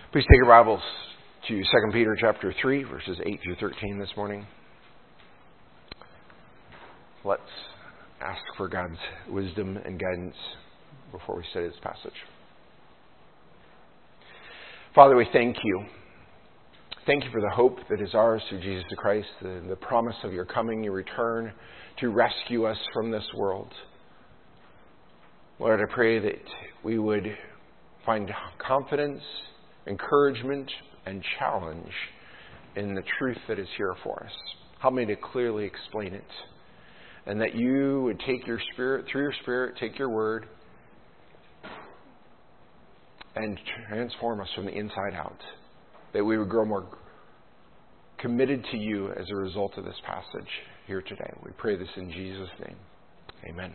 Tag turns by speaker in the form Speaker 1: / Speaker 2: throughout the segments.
Speaker 1: Please take your Bibles to 2 Peter chapter 3, verses 8 through 13 this morning. Let's ask for God's wisdom and guidance before we study this passage. Father, we thank you. Thank you for the hope that is ours through Jesus Christ, the promise of your coming, your return to rescue us from this world. Lord, I pray that we would find confidence, encouragement, and challenge in the truth that is here for us. Help me to clearly explain it. And that you would take your Spirit, through your Spirit, take your word and transform us from the inside out. That we would grow more committed to you as a result of this passage here today. We pray this in Jesus' name. Amen.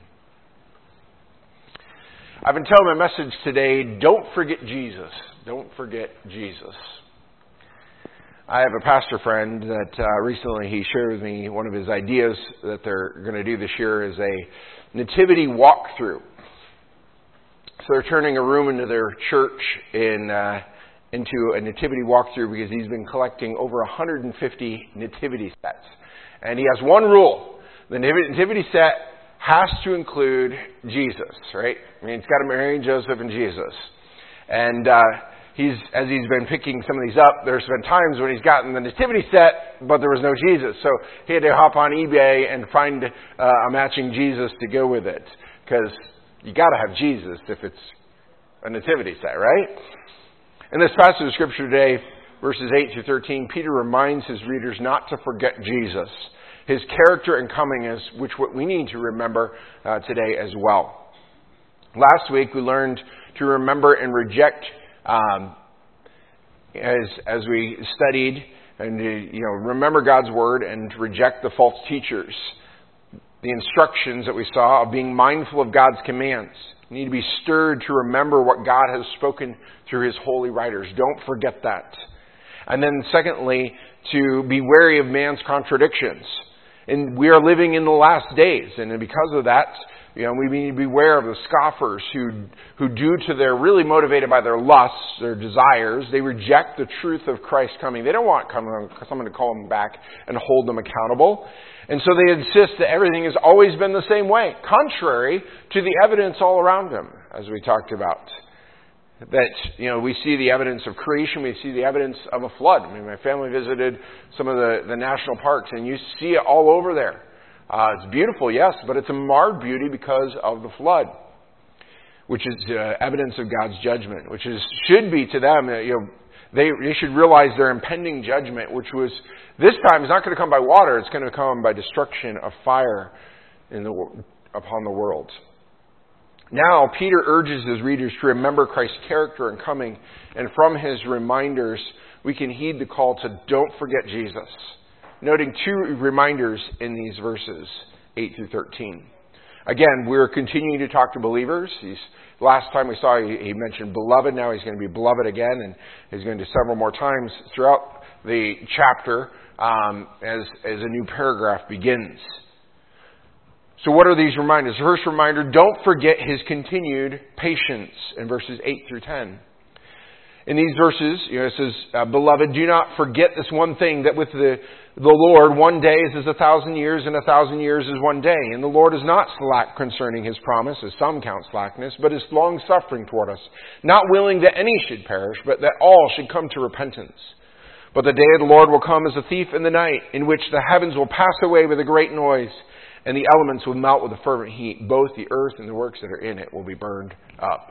Speaker 1: I've been telling my message today, don't forget Jesus. Don't forget Jesus. I have a pastor friend that recently he shared with me one of his ideas that they're going to do this year is a nativity walkthrough. So they're turning a room into their church into a nativity walkthrough because he's been collecting over 150 nativity sets. And he has one rule. The nativity set has to include Jesus, right? I mean, it's got to Mary and Joseph and Jesus. And as he's been picking some of these up, there's been times when he's gotten the nativity set, but there was no Jesus. So he had to hop on eBay and find a matching Jesus to go with it. Because you got to have Jesus if it's a nativity set, right? In this passage of Scripture today, verses 8 through 13, Peter reminds his readers not to forget Jesus. His character and coming is what we need to remember today as well. Last week we learned to remember and reject as we studied and remember God's word and reject the false teachers. The instructions that we saw of being mindful of God's commands. You need to be stirred to remember what God has spoken through His holy writers. Don't forget that. And then secondly, to be wary of man's contradictions. And we are living in the last days, and because of that, we need to be aware of the scoffers who they're really motivated by their lusts, their desires. They reject the truth of Christ's coming. They don't want someone to call them back and hold them accountable. And so they insist that everything has always been the same way, contrary to the evidence all around them, as we talked about. That, we see the evidence of creation, we see the evidence of a flood. I mean, my family visited some of the national parks, and you see it all over there. It's beautiful, yes, but it's a marred beauty because of the flood, which is evidence of God's judgment, should be to them, they should realize their impending judgment, which was, this time, is not going to come by water, it's going to come by destruction of fire upon the world. Now, Peter urges his readers to remember Christ's character and coming, and from his reminders, we can heed the call to don't forget Jesus. Noting two reminders in these verses, 8 through 13. Again, we're continuing to talk to believers. Last time we saw he mentioned beloved. Now he's going to be beloved again, and he's going to do several more times throughout the chapter as a new paragraph begins. So what are these reminders? The first reminder, don't forget his continued patience in verses 8 through 10. In these verses, it says, beloved, do not forget this one thing, that with the Lord, one day is as 1,000 years, and 1,000 years is one day. And the Lord is not slack concerning his promise, as some count slackness, but is long-suffering toward us, not willing that any should perish, but that all should come to repentance. But the day of the Lord will come as a thief in the night, in which the heavens will pass away with a great noise, and the elements will melt with a fervent heat. Both the earth and the works that are in it will be burned up.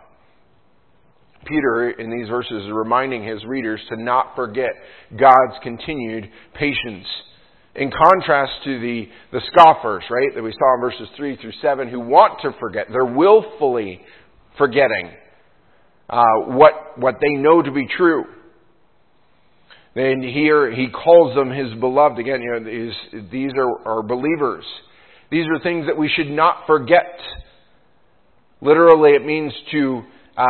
Speaker 1: Peter, in these verses, is reminding his readers to not forget God's continued patience. In contrast to the scoffers, right, that we saw in verses 3 through 7, who want to forget. They're willfully forgetting what they know to be true. And here he calls them his beloved. Again, these are believers. These are things that we should not forget. Literally, it means to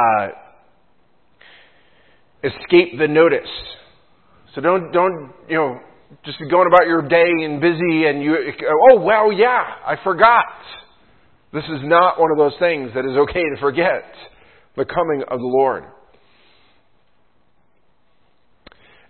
Speaker 1: escape the notice. So don't just be going about your day and busy and I forgot. This is not one of those things that is okay to forget. The coming of the Lord.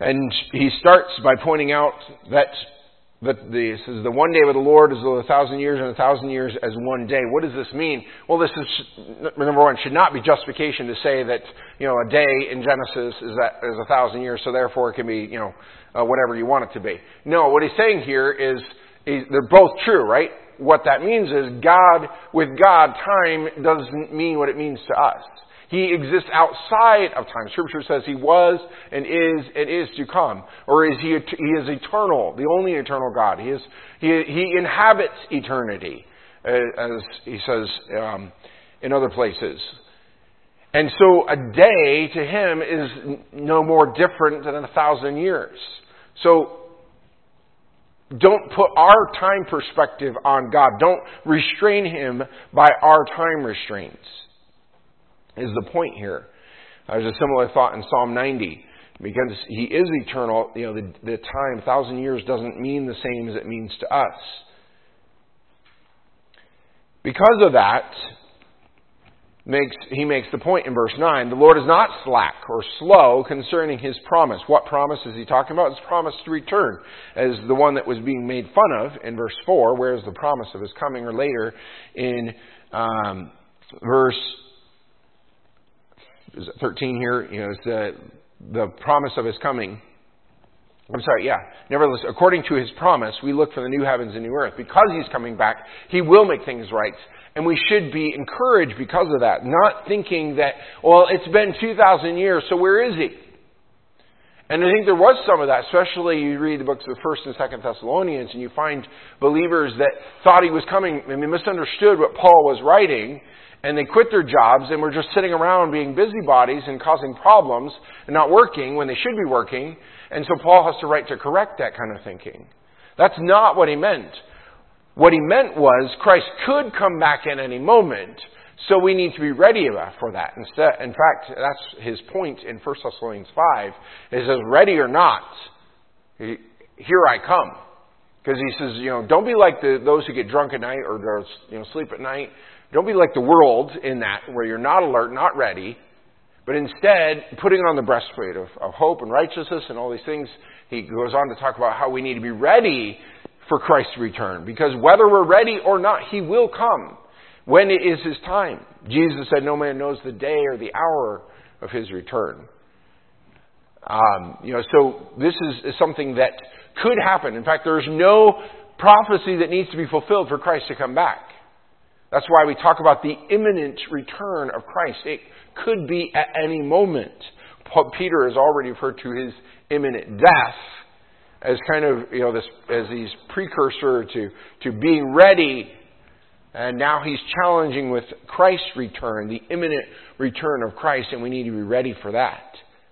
Speaker 1: And he starts by pointing out that this is the one day with the Lord is 1,000 years, and 1,000 years as one day. What does this mean? Well, this is, number one, should not be justification to say that, a day in Genesis is 1,000 years, so therefore it can be, whatever you want it to be. No, what he's saying here is they're both true, right? What that means is with God, time doesn't mean what it means to us. He exists outside of time. Scripture says He was and is to come. Or He is eternal, the only eternal God. He inhabits eternity, as He says in other places. And so a day to Him is no more different than 1,000 years. So don't put our time perspective on God. Don't restrain Him by our time restraints. Is the point here. There's a similar thought in Psalm 90. Because He is eternal, the time, 1,000 years doesn't mean the same as it means to us. Because of that, He makes the point in verse 9, the Lord is not slack or slow concerning His promise. What promise is He talking about? His promise to return, as the one that was being made fun of in verse 4, whereas the promise of His coming, or later in verse 13 here, it's the promise of His coming. Nevertheless, according to His promise, we look for the new heavens and new earth. Because He's coming back, He will make things right. And we should be encouraged because of that. Not thinking that, it's been 2,000 years, so where is He? And I think there was some of that, especially you read the books of 1st and 2nd Thessalonians, and you find believers that thought He was coming, and they misunderstood what Paul was writing, and they quit their jobs and were just sitting around being busybodies and causing problems and not working when they should be working. And so Paul has to write to correct that kind of thinking. That's not what he meant. What he meant was Christ could come back at any moment, so we need to be ready for that. Instead, in fact, that's his point in 1 Thessalonians 5. It says, ready or not, here I come. Because he says, don't be like those who get drunk at night or sleep at night. Don't be like the world in that, where you're not alert, not ready, but instead putting on the breastplate of hope and righteousness and all these things. He goes on to talk about how we need to be ready for Christ's return, because whether we're ready or not, He will come when it is His time. Jesus said, no man knows the day or the hour of His return. So this is something that could happen. In fact, there's no prophecy that needs to be fulfilled for Christ to come back. That's why we talk about the imminent return of Christ. It could be at any moment. Peter has already referred to His imminent death as kind of, as His precursor to being ready. And now He's challenging with Christ's return, the imminent return of Christ, and we need to be ready for that.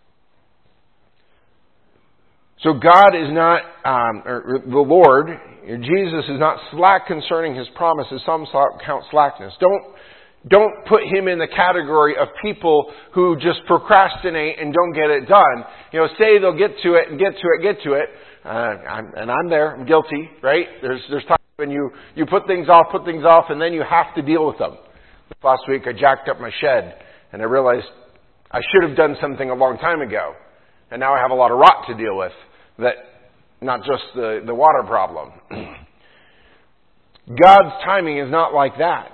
Speaker 1: So God is not, or the Lord, Jesus is not slack concerning His promises. Some count slackness. Don't put Him in the category of people who just procrastinate and don't get it done. Say they'll get to it and get to it. I'm there. I'm guilty, right? There's times when you put things off, and then you have to deal with them. Last week I jacked up my shed, and I realized I should have done something a long time ago. And now I have a lot of rot to deal with. That, not just the water problem. God's timing is not like that.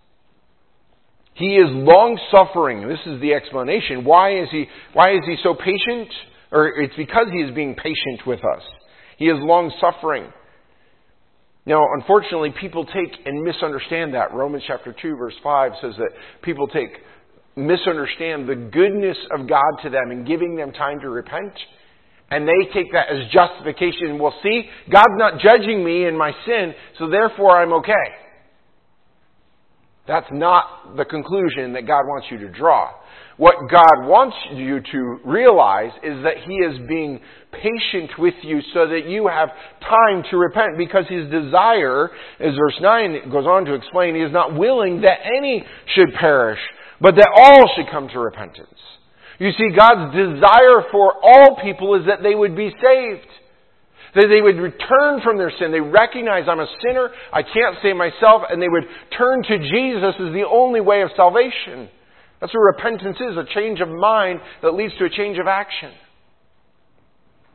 Speaker 1: He is long-suffering. This is the explanation. Why is He so patient? Or it's because He is being patient with us. He is long-suffering. Now, unfortunately, people take and misunderstand that. Romans chapter 2, verse 5 says that people misunderstand the goodness of God to them in giving them time to repent. And they take that as justification. Well, see, God's not judging me in my sin, so therefore I'm okay. That's not the conclusion that God wants you to draw. What God wants you to realize is that He is being patient with you so that you have time to repent, because His desire, as verse 9 goes on to explain, He is not willing that any should perish, but that all should come to repentance. You see, God's desire for all people is that they would be saved. That they would return from their sin. They recognize, I'm a sinner, I can't save myself, and they would turn to Jesus as the only way of salvation. That's what repentance is, a change of mind that leads to a change of action.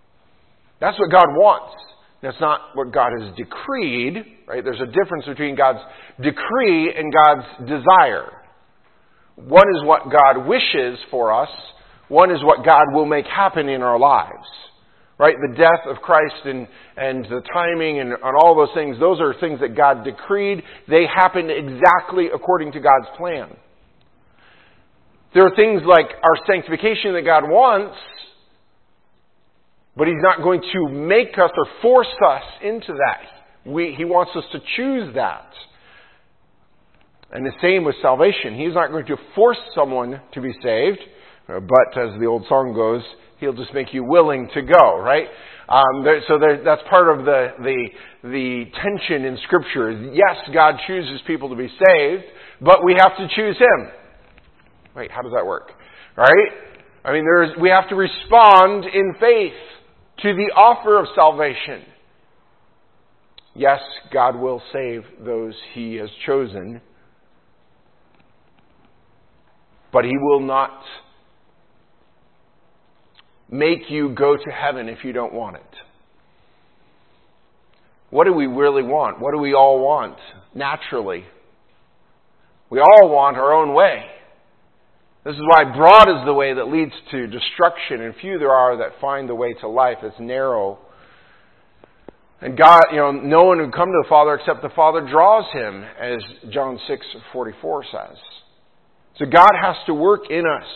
Speaker 1: That's what God wants. That's not what God has decreed, right? There's a difference between God's decree and God's desire. One is what God wishes for us. One is what God will make happen in our lives. Right? The death of Christ and the timing and all those things, those are things that God decreed. They happened exactly according to God's plan. There are things like our sanctification that God wants, but He's not going to make us or force us into that. He wants us to choose that. And the same with salvation. He's not going to force someone to be saved, but as the old song goes, He'll just make you willing to go, right? That's part of the tension in Scripture. Yes, God chooses people to be saved, but we have to choose Him. Wait, how does that work? Right? I mean, we have to respond in faith to the offer of salvation. Yes, God will save those He has chosen, but He will not make you go to heaven if you don't want it. What do we really want? What do we all want naturally? We all want our own way. This is why broad is the way that leads to destruction, and few there are that find the way to life. It's narrow. And God, no one would come to the Father except the Father draws him, as John 6:44 says. So God has to work in us.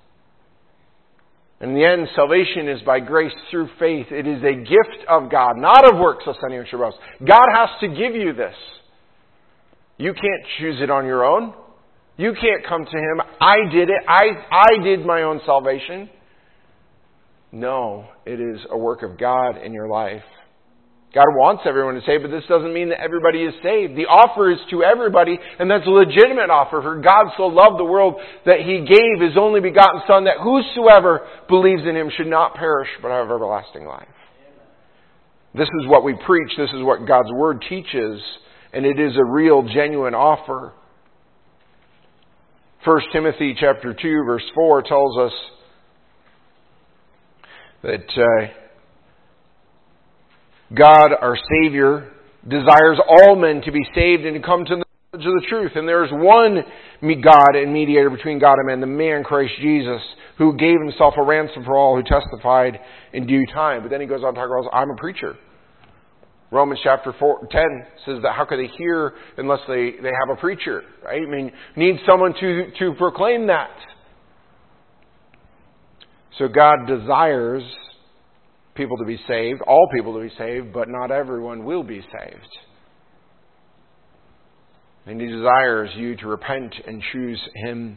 Speaker 1: In the end, salvation is by grace through faith. It is a gift of God, not of works, lest anyone should boast. God has to give you this. You can't choose it on your own. You can't come to Him. I did it. I did my own salvation. No, it is a work of God in your life. God wants everyone to save, but this doesn't mean that everybody is saved. The offer is to everybody, and that's a legitimate offer. For God so loved the world that He gave His only begotten Son, that whosoever believes in Him should not perish, but have everlasting life. This is what we preach. This is what God's Word teaches, and it is a real, genuine offer. 1 Timothy chapter 2, verse 4 tells us that God, our Savior, desires all men to be saved and to come to the knowledge of the truth. And there is one God and mediator between God and man, the man Christ Jesus, who gave Himself a ransom for all, who testified in due time. But then he goes on to talk about, I'm a preacher. Romans chapter 10 says that how could they hear unless they have a preacher, right? I mean, need someone to proclaim that. So God desires people to be saved, all people to be saved, but not everyone will be saved. And He desires you to repent and choose Him.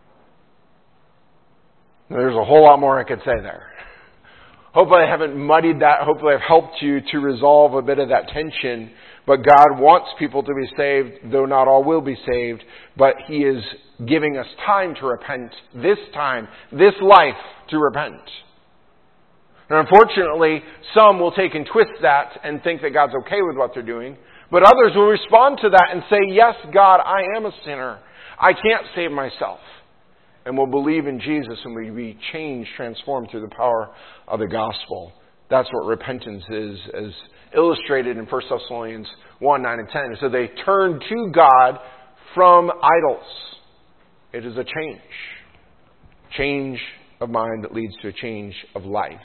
Speaker 1: Now, there's a whole lot more I could say there. Hopefully I haven't muddied that. Hopefully I've helped you to resolve a bit of that tension. But God wants people to be saved, though not all will be saved. But He is giving us time to repent. This time, this life to repent. And unfortunately, some will take and twist that and think that God's okay with what they're doing. But others will respond to that and say, yes, God, I am a sinner. I can't save myself. And will believe in Jesus and will be changed, transformed through the power of the gospel. That's what repentance is, as illustrated in 1 Thessalonians 1, 9 and 10. So they turn to God from idols. It is a change. Change of mind that leads to a change of life.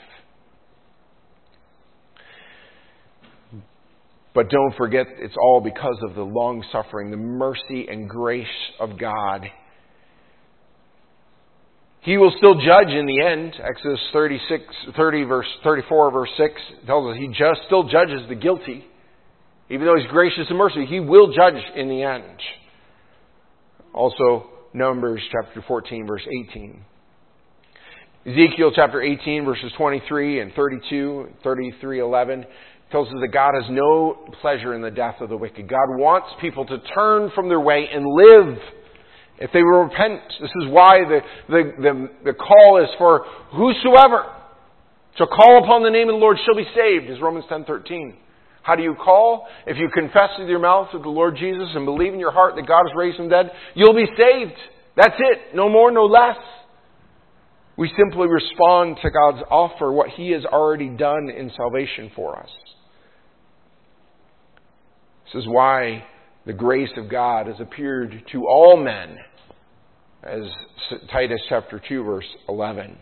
Speaker 1: But don't forget, it's all because of the long suffering, the mercy and grace of God. He will still judge in the end. Exodus 34, verse 6 tells us He still judges the guilty. Even though He's gracious and merciful, He will judge in the end. Also, Numbers chapter 14, verse 18. Ezekiel chapter 18, verses 23 and 32, 33:11 tells us that God has no pleasure in the death of the wicked. God wants people to turn from their way and live. If they will repent, this is why the call is for whosoever shall call upon the name of the Lord shall be saved, is Romans 10:13. How do you call? If you confess with your mouth with the Lord Jesus and believe in your heart that God has raised Him dead, you'll be saved. That's it. No more, no less. We simply respond to God's offer, what He has already done in salvation for us. This is why the grace of God has appeared to all men, as Titus chapter 2, verse 11.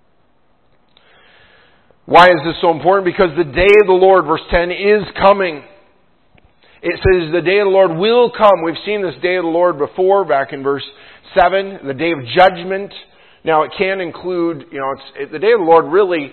Speaker 1: Why is this so important? Because the day of the Lord, verse 10, is coming. It says the day of the Lord will come. We've seen this day of the Lord before, back in verse 7, the day of judgment. Now it can include, the day of the Lord really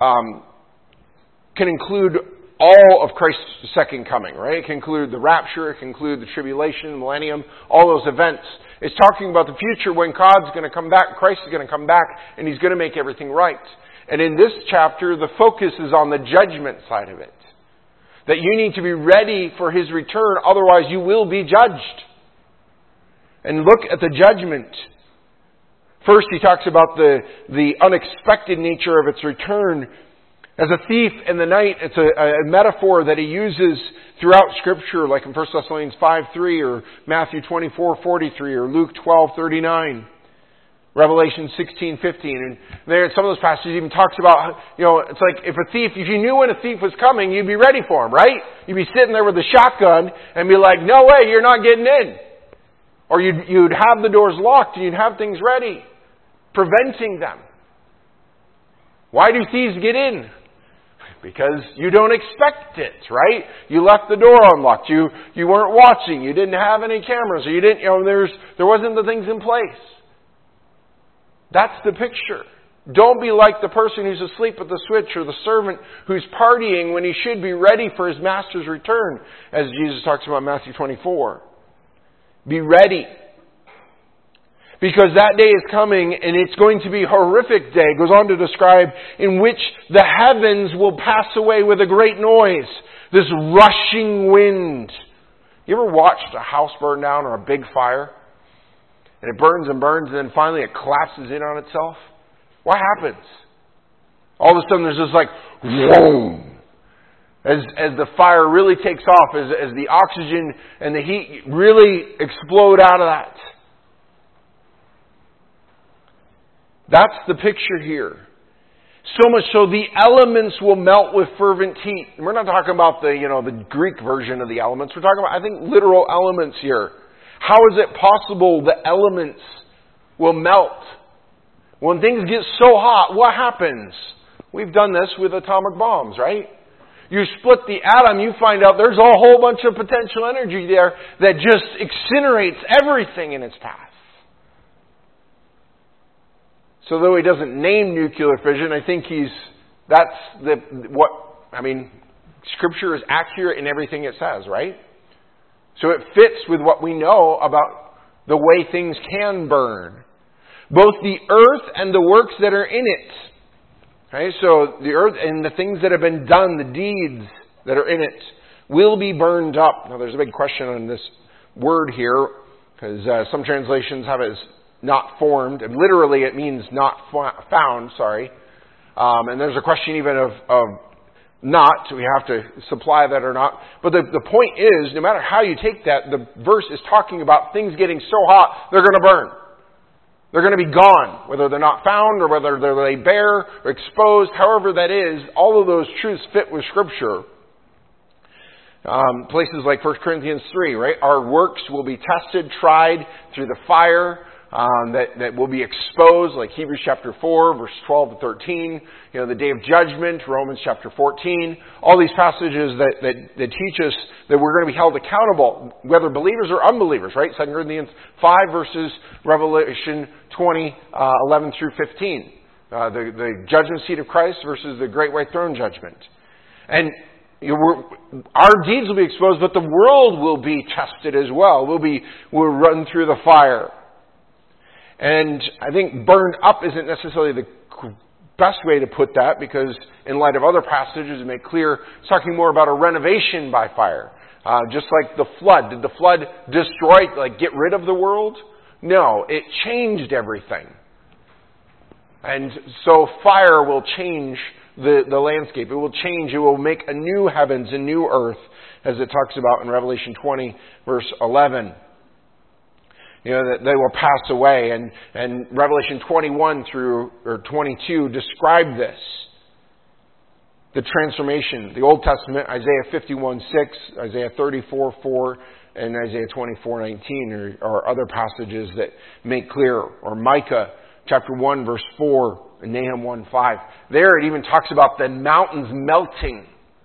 Speaker 1: can include all of Christ's second coming, right? It can include the rapture, it can include the tribulation, the millennium, all those events. It's talking about the future when God's going to come back, Christ is going to come back, and He's going to make everything right. And in this chapter, the focus is on the judgment side of it. That you need to be ready for His return, otherwise you will be judged. And look at the judgment. First, he talks about the unexpected nature of its return. As a thief in the night, it's a metaphor that he uses throughout Scripture, like in 1 Thessalonians 5:3 or Matthew 24:43 or Luke 12:39, Revelation 16:15. And there, in some of those passages, even talks about, it's like if you knew when a thief was coming, you'd be ready for him, right? You'd be sitting there with a shotgun and be like, no way, you're not getting in. Or you'd have the doors locked and you'd have things ready, preventing them. Why do thieves get in? Because you don't expect it, right? You left the door unlocked. You weren't watching. You didn't have any cameras. Or you didn't, there wasn't the things in place. That's the picture. Don't be like the person who's asleep at the switch or the servant who's partying when he should be ready for his master's return, as Jesus talks about in Matthew 24. Be ready. Because that day is coming, and it's going to be a horrific day. It goes on to describe in which the heavens will pass away with a great noise. This rushing wind. You ever watched a house burn down or a big fire? And it burns and burns, and then finally it collapses in on itself? What happens? All of a sudden there's this like, whoa! As the fire really takes off, as the oxygen and the heat really explode out of that. That's the picture here. So much so the elements will melt with fervent heat. And we're not talking about the Greek version of the elements. We're talking about, I think, literal elements here. How is it possible the elements will melt? When things get so hot, what happens? We've done this with atomic bombs, right? You split the atom, you find out there's a whole bunch of potential energy there that just incinerates everything in its path. So though he doesn't name nuclear fission, I think Scripture is accurate in everything it says, right? So it fits with what we know about the way things can burn. Both the earth and the works that are in it. Okay, so the earth and the things that have been done, the deeds that are in it, will be burned up. Now there's a big question on this word here, because some translations have it as not formed, and literally it means not found, and there's a question even of not, we have to supply that or not. But the point is, no matter how you take that, the verse is talking about things getting so hot, they're going to burn. They're going to be gone, whether they're not found or whether they're laid bare or exposed, however that is, all of those truths fit with Scripture. Places like 1 Corinthians 3, right? Our works will be tested, tried through the fire, that will be exposed, like Hebrews chapter 4, verse 12 to 13. The day of judgment, Romans chapter 14. All these passages that teach us that we're going to be held accountable, whether believers or unbelievers, right? 2 Corinthians 5 versus Revelation 20, 11 through 15. The judgment seat of Christ versus the great white throne judgment. And our deeds will be exposed, but the world will be tested as well. We'll run through the fire. And I think burned up isn't necessarily the best way to put that, because in light of other passages, it make clear it's talking more about a renovation by fire. Just like the flood. Did the flood destroy, get rid of the world? No, it changed everything. And so fire will change the landscape. It will change. It will make a new heavens and new earth, as it talks about in Revelation 20, verse 11. that they will pass away. And Revelation 21 through 22 describe this. The transformation. The Old Testament, Isaiah 51:6, Isaiah 34:4, and Isaiah 24:19 are other passages that make clear. Or Micah chapter 1 verse 4 and Nahum 1:5. There it even talks about the mountains melting.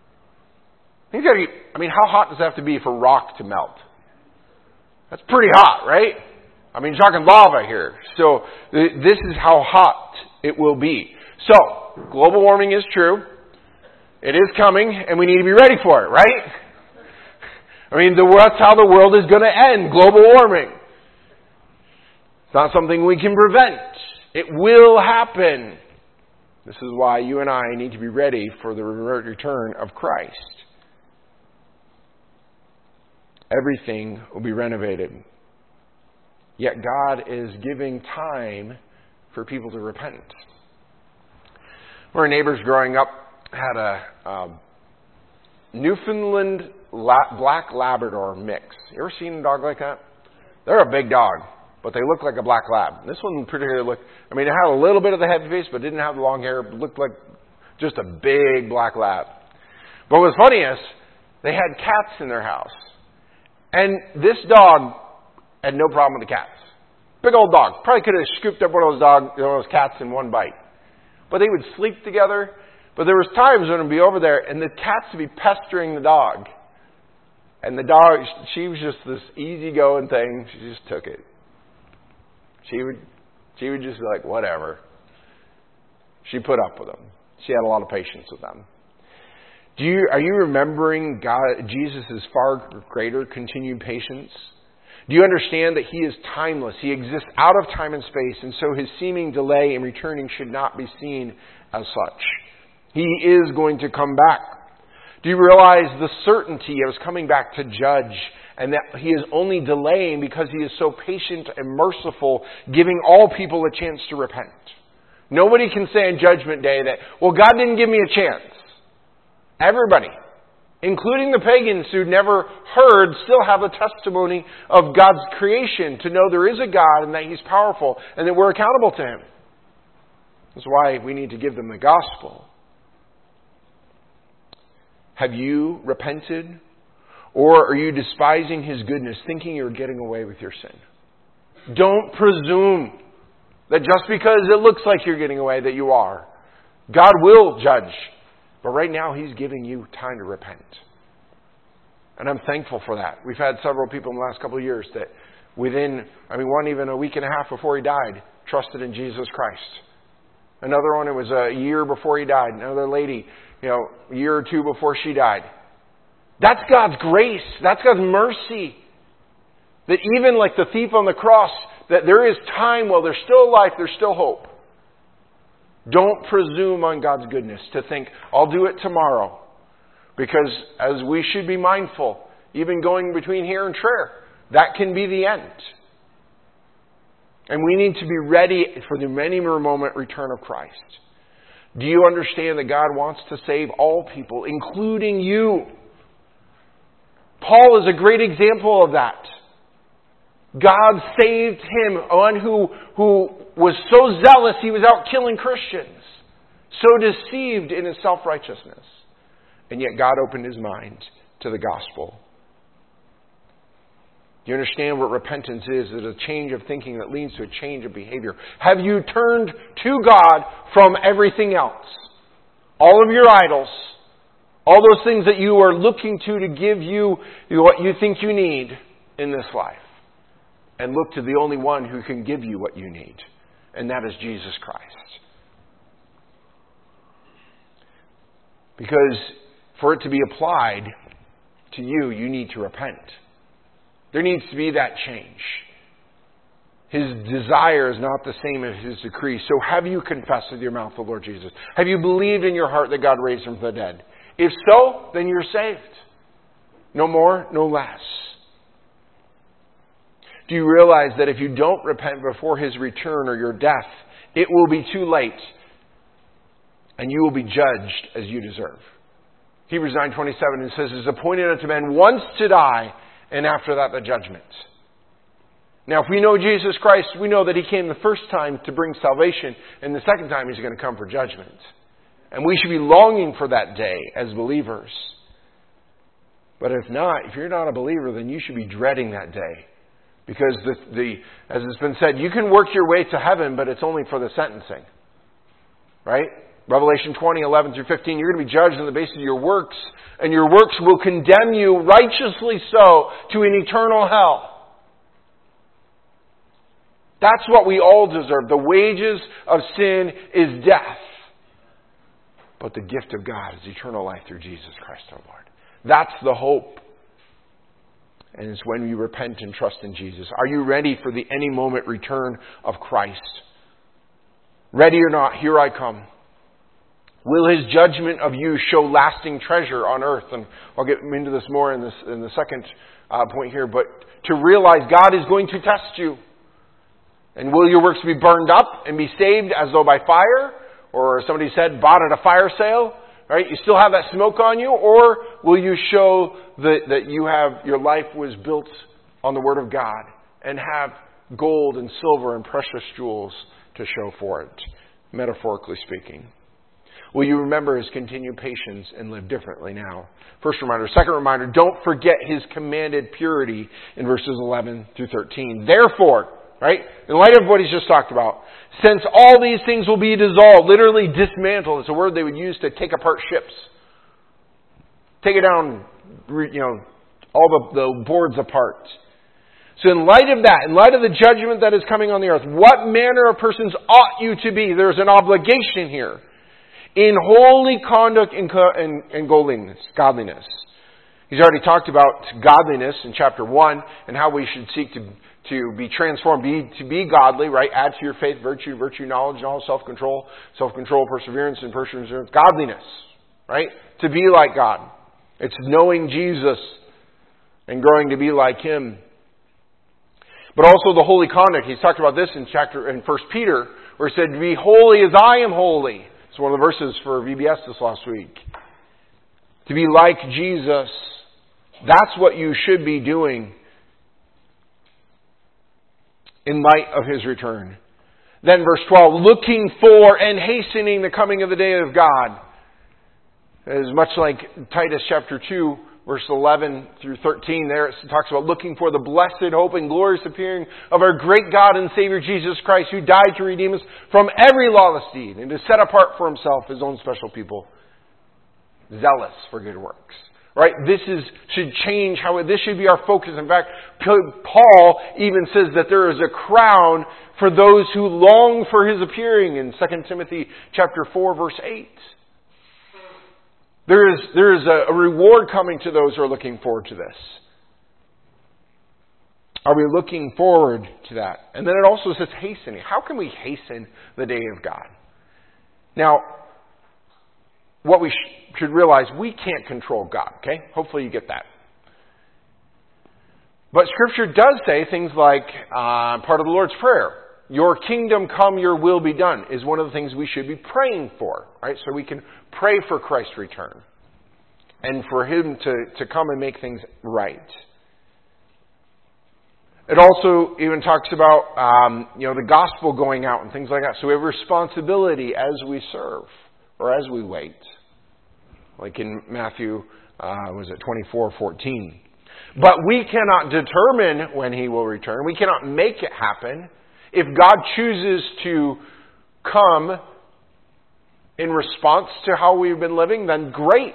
Speaker 1: How hot does it have to be for rock to melt? That's pretty hot, right? You're talking lava here. So this is how hot it will be. So, global warming is true. It is coming, and we need to be ready for it, right? That's how the world is going to end, global warming. It's not something we can prevent. It will happen. This is why you and I need to be ready for the return of Christ. Everything will be renovated. Yet God is giving time for people to repent. One of our neighbors growing up had a Newfoundland Black Labrador mix. You ever seen a dog like that? They're a big dog, but they look like a black lab. This one particularly looked, it had a little bit of the heavy face, but didn't have the long hair. It looked like just a big black lab. But what was funny is, they had cats in their house. And this dog had no problem with the cats. Big old dog. Probably could have scooped up one of those cats in one bite. But they would sleep together. But there was times when it would be over there, and the cats would be pestering the dog. And the dog, she was just this easygoing thing. She just took it. She would just be like, whatever. She put up with them. She had a lot of patience with them. Are you remembering Jesus' far greater continued patience? Do you understand that He is timeless? He exists out of time and space, and so His seeming delay in returning should not be seen as such. He is going to come back. Do you realize the certainty of His coming back to judge, and that He is only delaying because He is so patient and merciful, giving all people a chance to repent? Nobody can say on Judgment Day that, well, God didn't give me a chance. Everybody, including the pagans who never heard, still have the testimony of God's creation to know there is a God and that He's powerful and that we're accountable to Him. That's why we need to give them the gospel. Have you repented? Or are you despising His goodness, thinking you're getting away with your sin? Don't presume that just because it looks like you're getting away that you are. God will judge. But right now, He's giving you time to repent. And I'm thankful for that. We've had several people in the last couple of years that one even a week and a half before he died, trusted in Jesus Christ. Another one, it was a year before he died. Another lady, a year or two before she died. That's God's grace. That's God's mercy. That even like the thief on the cross, that there is time while there's still life, there's still hope. Don't presume on God's goodness to think, I'll do it tomorrow. Because as we should be mindful, even going between here and Traer, that can be the end. And we need to be ready for the many more moment return of Christ. Do you understand that God wants to save all people, including you? Paul is a great example of that. God saved him, one who was so zealous he was out killing Christians, so deceived in his self-righteousness. And yet God opened his mind to the gospel. Do you understand what repentance is? It's a change of thinking that leads to a change of behavior. Have you turned to God from everything else? All of your idols, all those things that you are looking to give you what you think you need in this life. And look to the only one who can give you what you need. And that is Jesus Christ. Because for it to be applied to you, you need to repent. There needs to be that change. His desire is not the same as His decree. So have you confessed with your mouth the Lord Jesus? Have you believed in your heart that God raised Him from the dead? If so, then you're saved. No more, no less. Do you realize that if you don't repent before His return or your death, it will be too late and you will be judged as you deserve? Hebrews 9:27 says, "It is appointed unto men once to die, and after that the judgment." Now, if we know Jesus Christ, we know that He came the first time to bring salvation, and the second time He's going to come for judgment. And we should be longing for that day as believers. But if not, if you're not a believer, then you should be dreading that day. Because as it's been said, you can work your way to heaven, but it's only for the sentencing. Right? Revelation 20:11 through 15, you're going to be judged on the basis of your works, and your works will condemn you, righteously so, to an eternal hell. That's what we all deserve. The wages of sin is death. But the gift of God is eternal life through Jesus Christ our Lord. That's the hope. And it's when you repent and trust in Jesus. Are you ready for the any moment return of Christ? Ready or not, here I come. Will His judgment of you show lasting treasure on earth? And I'll get into this more in the second point here. But to realize God is going to test you. And will your works be burned up and be saved as though by fire? Or somebody said, bought at a fire sale? Right? You still have that smoke on you? Or will you show that your life was built on the Word of God and have gold and silver and precious jewels to show for it, metaphorically speaking? Will you remember His continued patience and live differently now? First reminder. Second reminder, don't forget His commanded purity in verses 11 through 13. Therefore, right, in light of what He's just talked about, since all these things will be dissolved, literally dismantled, it's a word they would use to take apart ships. Take it down, all the boards apart. So in light of that, in light of the judgment that is coming on the earth, what manner of persons ought you to be? There's an obligation here. In holy conduct and godliness. He's already talked about godliness in chapter 1 and how we should seek to be transformed, to be godly, right? Add to your faith virtue, knowledge, self-control, perseverance, and perseverance, godliness, right? To be like God. It's knowing Jesus and growing to be like Him. But also the holy conduct. He's talked about this in 1 Peter, where he said, "Be holy as I am holy." It's one of the verses for VBS this last week. To be like Jesus. That's what you should be doing in light of His return. Then verse 12, looking for and hastening the coming of the day of God. It is much like Titus chapter 2, verse 11 through 13. There it talks about looking for the blessed hope and glorious appearing of our great God and Savior Jesus Christ, who died to redeem us from every lawless deed and to set apart for Himself His own special people, zealous for good works. Right? This should change this should be our focus. In fact, Paul even says that there is a crown for those who long for His appearing in 2 Timothy chapter 4, verse 8. There is a reward coming to those who are looking forward to this. Are we looking forward to that? And then it also says hastening. How can we hasten the day of God? Now, what we should realize, we can't control God, okay? Hopefully you get that. But Scripture does say things like, part of the Lord's Prayer, your kingdom come, your will be done, is one of the things we should be praying for, right? So we can pray for Christ's return and for Him to come and make things right. It also even talks about, the gospel going out and things like that. So we have responsibility as we serve or as we wait. Like in Matthew, 24:14. But we cannot determine when He will return. We cannot make it happen. If God chooses to come in response to how we've been living, then great.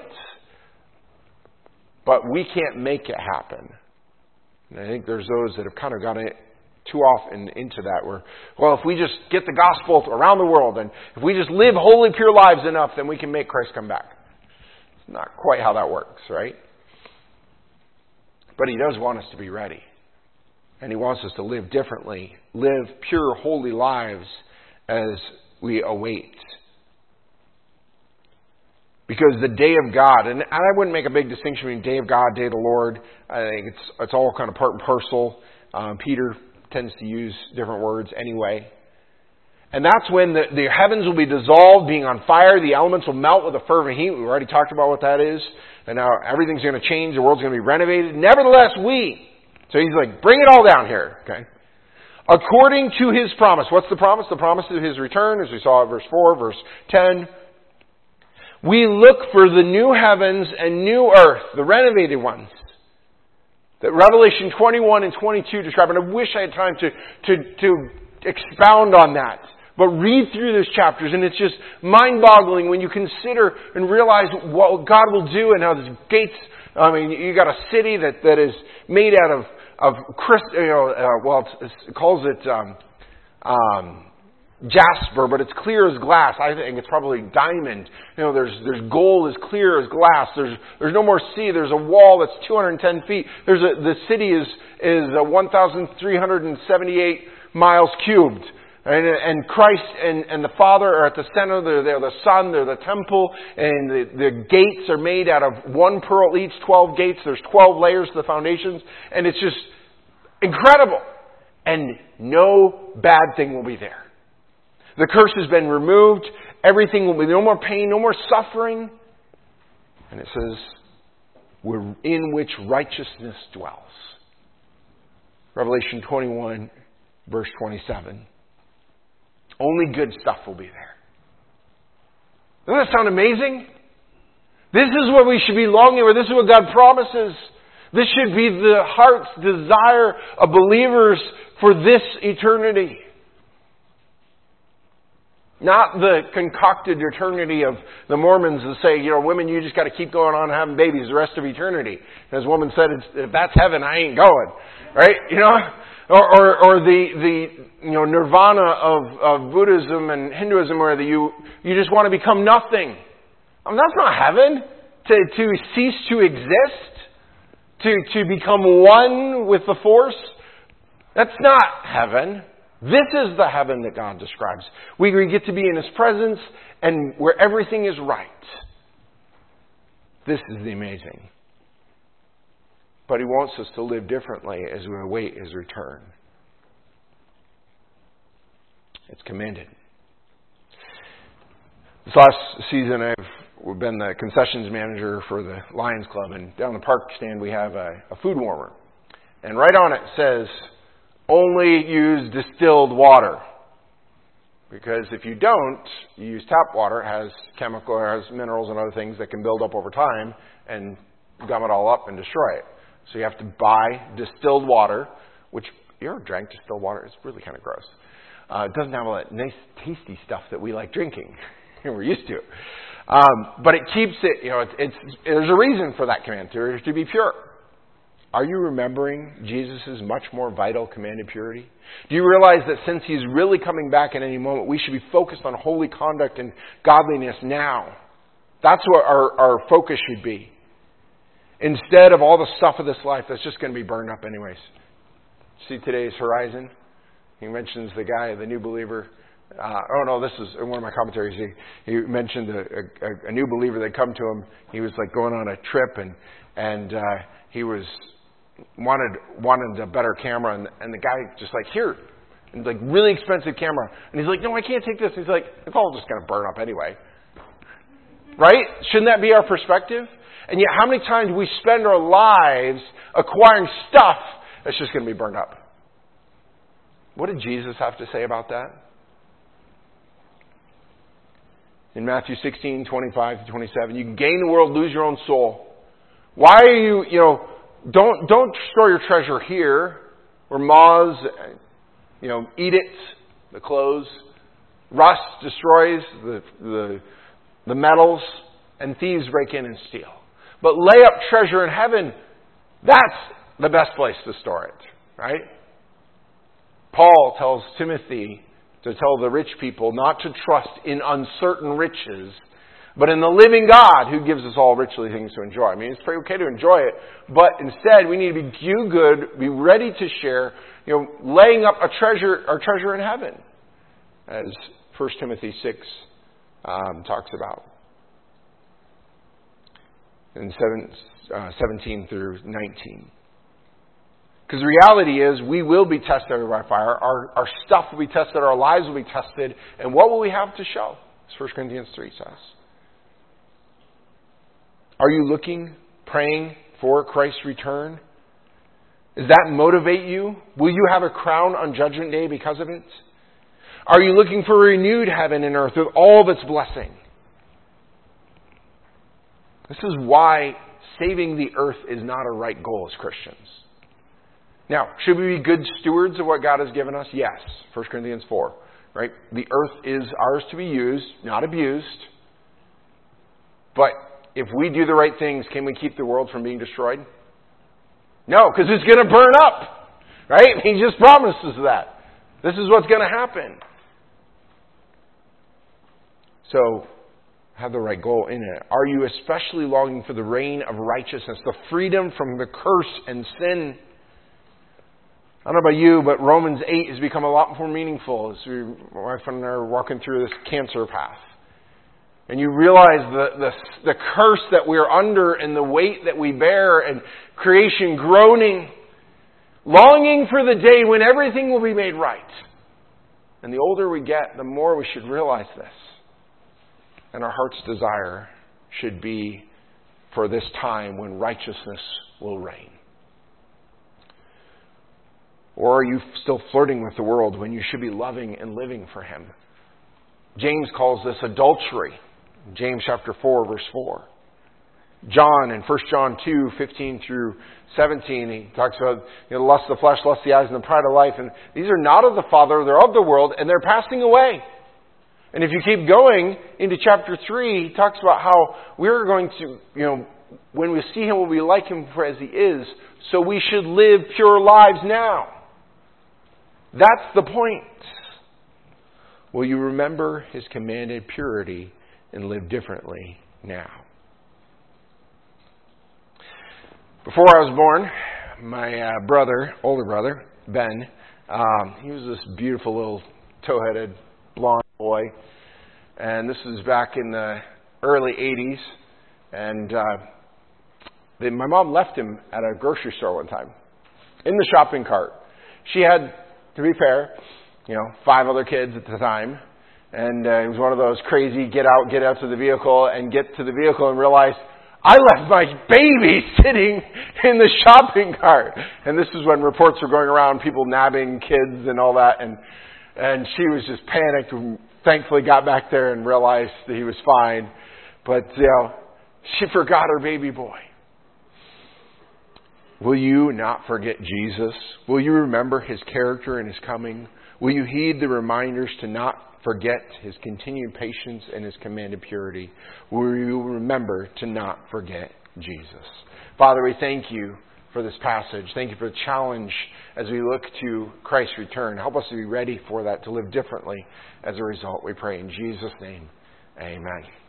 Speaker 1: But we can't make it happen. And I think there's those that have kind of gotten too often into that where, well, if we just get the gospel around the world and if we just live holy, pure lives enough, then we can make Christ come back. It's not quite how that works, right? But He does want us to be ready. And He wants us to live differently, live pure, holy lives as we await. Because the day of God, and I wouldn't make a big distinction between day of God, day of the Lord. I think it's all kind of part and parcel. Peter tends to use different words anyway. And that's when the heavens will be dissolved, being on fire. The elements will melt with a fervent heat. We've already talked about what that is. And now everything's going to change. The world's going to be renovated. Nevertheless, so He's like, bring it all down here. Okay. according to His promise. What's the promise? The promise of His return, as we saw at verse 4, verse 10. We look for the new heavens and new earth, the renovated ones, that Revelation 21 and 22 describe. And I wish I had time to expound on that. But read through those chapters, and it's just mind-boggling when you consider and realize what God will do and how these gates. I mean, you got a city that is made out of it calls it jasper, but it's clear as glass. I think it's probably diamond. There's gold as clear as glass. There's no more sea. There's a wall that's 210 feet. The city is 1,378 miles cubed. And Christ and the Father are at the center. They're the Son. They're the temple. And the gates are made out of one pearl each, 12 gates. There's 12 layers to the foundations. And it's just incredible. And no bad thing will be there. The curse has been removed. Everything will be no more pain, no more suffering. And it says, we're in which righteousness dwells. Revelation 21, verse 27. Only good stuff will be there. Doesn't that sound amazing? This is what we should be longing for. This is what God promises. This should be the heart's desire of believers for this eternity. Not the concocted eternity of the Mormons that say, women, you just got to keep going on having babies the rest of eternity. As a woman said, if that's heaven, I ain't going. Right? Or the nirvana of Buddhism and Hinduism, where you just want to become nothing. I mean, that's not heaven. To cease to exist, to become one with the force, that's not heaven. This is the heaven that God describes. We get to be in His presence and where everything is right. This is the amazing. But He wants us to live differently as we await His return. It's commended. This last season I've been the concessions manager for the Lions Club, and down the park stand we have a food warmer. And right on it says, only use distilled water. Because if you don't, you use tap water, it has chemical, it has minerals and other things that can build up over time and gum it all up and destroy it. So you have to buy distilled water, which, you ever drank distilled water? It's really kind of gross. It doesn't have all that nice, tasty stuff that we like drinking. We're used to. But it keeps it, there's a reason for that command, to be pure. Are you remembering Jesus' much more vital command of purity? Do you realize that since He's really coming back at any moment, we should be focused on holy conduct and godliness now? That's what our focus should be. Instead of all the stuff of this life that's just going to be burned up anyways. See today's Horizon? He mentions the guy, the new believer. This is one of my commentaries. He mentioned a new believer that come to him. He was like going on a trip and he was wanted a better camera, and the guy just like, here, and like really expensive camera. And he's like, no, I can't take this. He's like, it's all just going to burn up anyway. Right? Shouldn't that be our perspective? And yet, how many times do we spend our lives acquiring stuff that's just going to be burned up? What did Jesus have to say about that? In Matthew 16, 25 to 27, you can gain the world, lose your own soul. Why are you, don't store your treasure here where moths, eat it, the clothes, rust destroys the metals, and thieves break in and steal. But lay up treasure in heaven. That's the best place to store it, right? Paul tells Timothy to tell the rich people not to trust in uncertain riches, but in the living God who gives us all richly things to enjoy. I mean, it's pretty okay to enjoy it, but instead we need to do good, be ready to share, laying up our treasure in heaven, as 1 Timothy 6 talks about. In 17 through 19. Because the reality is, we will be tested by fire. Our stuff will be tested. Our lives will be tested. And what will we have to show? As 1 Corinthians 3 says. Are you looking, praying for Christ's return? Does that motivate you? Will you have a crown on Judgment Day because of it? Are you looking for a renewed heaven and earth with all of its blessing? This is why saving the earth is not a right goal as Christians. Now, should we be good stewards of what God has given us? Yes. 1 Corinthians 4. Right? The earth is ours to be used, not abused. But if we do the right things, can we keep the world from being destroyed? No, because it's going to burn up. Right? He just promises that. This is what's going to happen. So, have the right goal in it. Are you especially longing for the reign of righteousness, the freedom from the curse and sin? I don't know about you, but Romans 8 has become a lot more meaningful as my wife and I are walking through this cancer path. And you realize the curse that we're under and the weight that we bear and creation groaning, longing for the day when everything will be made right. And the older we get, the more we should realize this. And our heart's desire should be for this time when righteousness will reign. Or are you still flirting with the world when you should be loving and living for Him? James calls this adultery. James chapter 4, verse 4. John in 1 John 2, 15 through 17, he talks about the lust of the flesh, lust of the eyes, and the pride of life. And these are not of the Father, they're of the world, and they're passing away. And if you keep going into chapter 3, he talks about how we're going to, when we see Him, we'll be like Him for as He is. So we should live pure lives now. That's the point. Will you remember His commanded purity and live differently now? Before I was born, my older brother, Ben, he was this beautiful little tow-headed blonde boy. And this was back in the early 80s. And my mom left him at a grocery store one time in the shopping cart. She had, to be fair, 5 other kids at the time. And it was one of those crazy get out to the vehicle and get to the vehicle and realize, I left my baby sitting in the shopping cart. And this is when reports were going around, people nabbing kids and all that. And she was just panicked and thankfully got back there and realized that he was fine. But, she forgot her baby boy. Will you not forget Jesus? Will you remember His character and His coming? Will you heed the reminders to not forget His continued patience and His commanded purity? Will you remember to not forget Jesus? Father, we thank You for this passage. Thank You for the challenge as we look to Christ's return. Help us to be ready for that, to live differently as a result, we pray in Jesus' name. Amen.